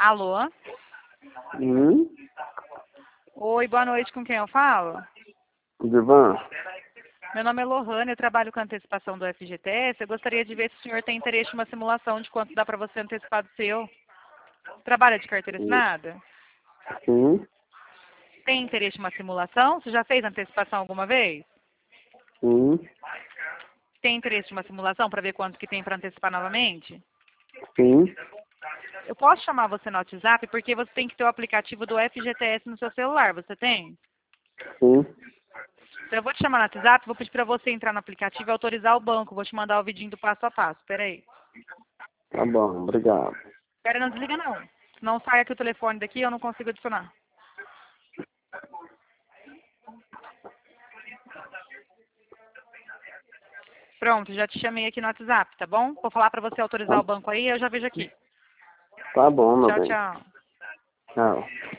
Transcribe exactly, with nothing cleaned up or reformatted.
Alô? Hum? Oi, boa noite, com quem eu falo? Divan? Meu nome é Lohane, eu trabalho com antecipação do F G T S. Eu gostaria de ver se o senhor tem interesse em uma simulação de quanto dá para você antecipar do seu. Trabalha de carteira Sim. assinada? Sim. Tem interesse em uma simulação? Você já fez antecipação alguma vez? Sim. Tem interesse em uma simulação para ver quanto que tem para antecipar novamente? Sim. Eu posso chamar você no WhatsApp porque você tem que ter o aplicativo do F G T S no seu celular. Você tem? Sim. Então eu vou te chamar no WhatsApp, vou pedir para você entrar no aplicativo e autorizar o banco. Vou te mandar o vidinho do passo a passo. Espera aí. Tá bom, obrigado. Espera, não desliga não. Senão sai aqui o telefone daqui e eu não consigo adicionar. Pronto, já te chamei aqui no WhatsApp, tá bom? Vou falar para você autorizar Tá, o banco aí e eu já vejo aqui. tá bom, meu Tchau, bem. tchau. Tchau.